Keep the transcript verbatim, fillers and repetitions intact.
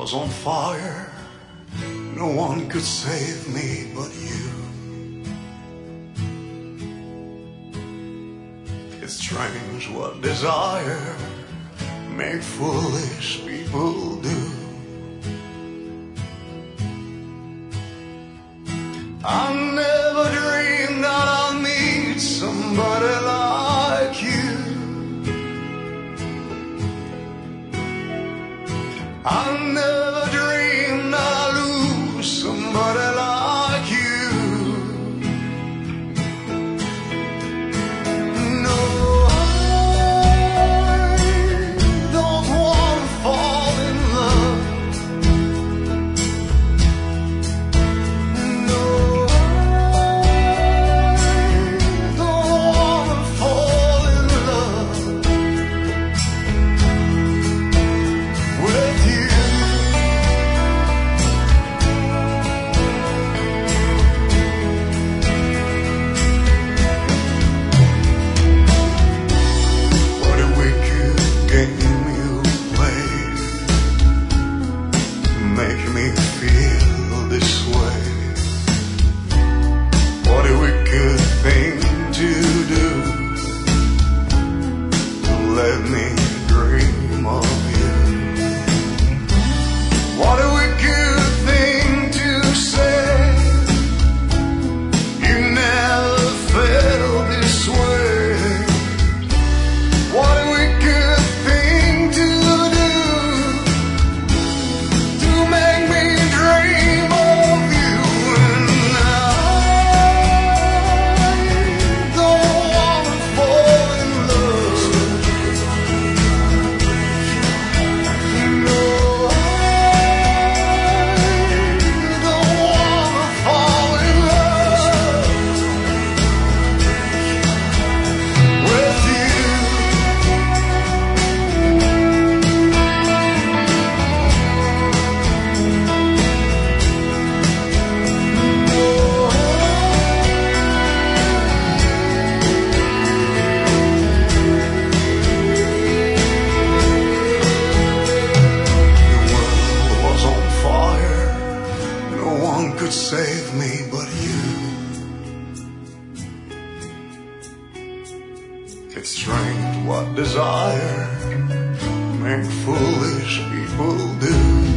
was on fire. No one could save me but you. It's strange what desire make foolish people do. I never dreamed that I'd meet somebody like you. I never dreamed that I'd lose somebody like you. No, I don't want to fall in love. No, I don't want to fall in love with you. What a wicked game you play, make me feel this way. What a wicked thing to do, to let me dream of you. What a wicked thing to say, you never felt this way. What a wicked thing to do, to make me dream of you. And I don't want to fall in love. No, I don't want to fall in love with you. The world was on fire. No one could save me but you. It's strange what desire make foolish people do.